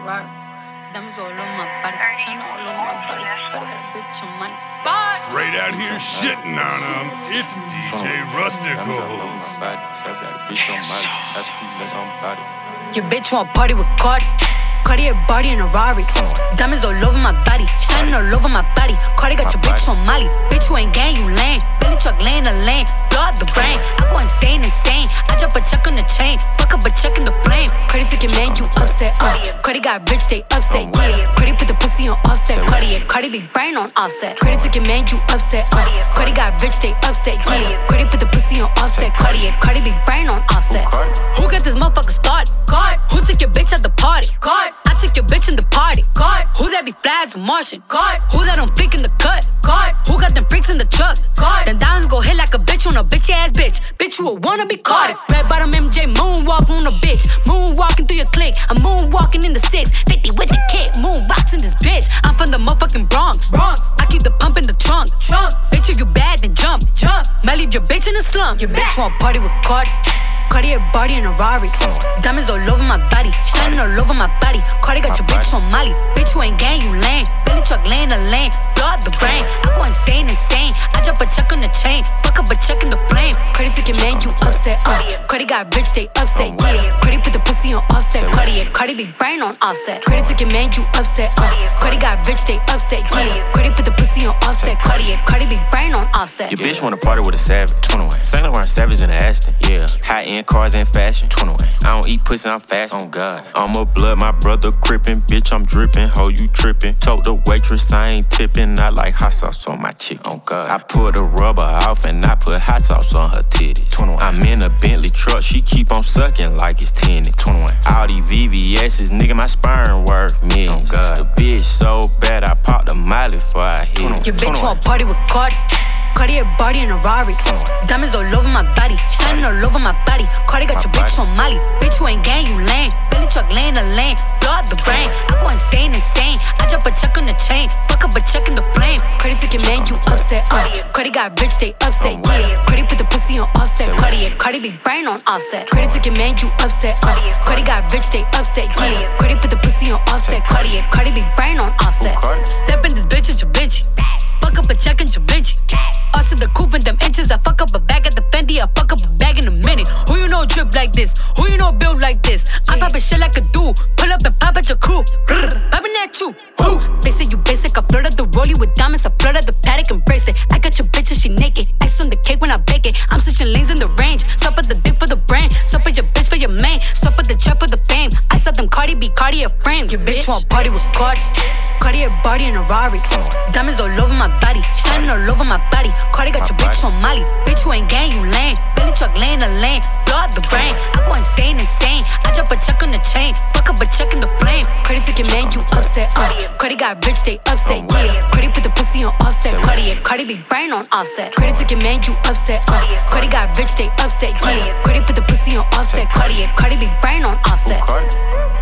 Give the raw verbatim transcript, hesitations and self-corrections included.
Ferrari. Diamonds all over my body, China all over my body. But I got a bitch on money. Straight out here shitting on them, it's D J Rusticles. Your bitch want party with Cardi. Cardi a body in a Rari. Diamonds all over my body, shining all over my body. Cardi got your bitch on Molly. Bitch, you ain't gang, you lame. Billy truck laying the lane, blow up the brain. I go insane, insane. I drop a check on the chain, fuck up a check in the flame. Cardi took your man, you upset. Uh. Cardi got rich, they upset. Yeah. Cardi put the pussy on offset. Cardi, yeah. Cardi be brain on offset. Cardi took your man, you upset. Uh. Cardi got rich, they upset. Yeah. Cardi put the pussy on offset. Cardi, yeah. Cardi be brain on offset. Who got this motherfucker started? God. Who took your bitch at the party? God. I took your bitch in the party. God. Who that be flags and Martian? God. Who that don't flick in the cut? God. Who got them freaks in the truck? God. Them diamonds go hit like a bitch on a bitch ass bitch. Bitch, you a wanna be caught. Red bottom M J moonwalk on a bitch. Moonwalking through your clique. I'm moonwalking in the six fifty with the kid. Moonboxing this bitch. I'm from the motherfucking Bronx. Bronx. I keep the pump in the trunk. Trunk. Bitch, if you bad, then jump. Jump. Might leave your bitch in the slump. Your bitch want party with Cardi. Cardi a body in a Rari. Diamonds all over my body, shining all over my body. Cardi got your bitch on Molly. Bitch, you ain't gang, you lame. Billy truck laying the lane, blow up the brain. I go insane, insane. I drop a check on the chain, fuck up a check in the flame. Cardi took your man, you upset. Uh. Cardi got rich, they upset. Yeah. Cardi put the pussy on offset. Cardi, yeah. Cardi be brain on offset. Cardi took your man, you upset. Uh. Cardi got rich, they upset. Yeah. Cardi put the pussy on offset. Cardi, yeah. Cardi be brain on offset. Your bitch wanna party with a savage. twenty-one. Saint Laurent Savage in the Aston. Yeah. High end cars and fashion. twenty-one. I don't eat pussy, I'm fast. Oh God. I'm a blood, my brother crippin'. Bitch, I'm drippin'. Ho, you trippin'. Told the waitress I ain't tippin'. I like hot sauce on my chick. Oh God. I pull the rubber off and I put hot sauce on her titties. twenty-one. I'm in a Bentley truck, she keep on sucking like it's tinted. twenty-one. All these V V S's, nigga, my sperm worth millions. Oh God. The bitch so bad, I popped a Miley before I hit it. Your bitch want party with Cardi. Cardi a body in a Rari. Diamonds all over my body, shining all over my body. Cardi got your bitch on Molly. Bitch, you ain't gang, you lame. Billy truck laying the lane, blow up the brain. I go insane, insane. I drop a check on the chain, fuck up a check in the flame. Cardi took your man, you upset. Uh. Cardi got rich, they upset. Yeah. Cardi put the pussy on offset. Cardi, yeah. Cardi be brain on offset. Cardi took your man, you upset. Uh. Cardi got rich, they upset. Yeah. Cardi put the pussy on offset. Cardi, yeah. Cardi be brain on offset. Step in this bitch at your bitch. Fuck up a check in your bitch. Also the coupe in them inches. I fuck up a bag at the Fendi. I fuck up a bag in a minute. Who you know drip like this? Who you know build like this? I'm poppin' shit like a dude. Pull up and pop at your crew. Poppin' at you. Woo. They say you basic. I flooded the rollie with diamonds. I flooded the paddock and bracelet. I got your bitch and she naked. Ice on the cake when I bake it. I'm switching lanes in the range. Swap at the dick for the brain. Swap at your bitch for your main. Swap at the trap for the fame. I saw them Cardi B, Cardi a frame. Your bitch want party with Cardi. Cardi a body in a Rari. Diamonds all over my body, shining all over my body. Cardi got your bitch on Molly. Bitch, you ain't gang, you lame. Billy truck laying the lane, blow up the brain. I go insane, insane. I drop a check on the chain, fuck up a check in the flame. Cardi took your man, you upset. Uh. Cardi got rich, they upset. Yeah. Cardi put the pussy on offset. Cardi, yeah. Cardi be brain on offset. Cardi took your man, you upset. Uh. Cardi got rich, they upset. Yeah. Cardi put the pussy on offset. Cardi, yeah. Cardi be brain on offset.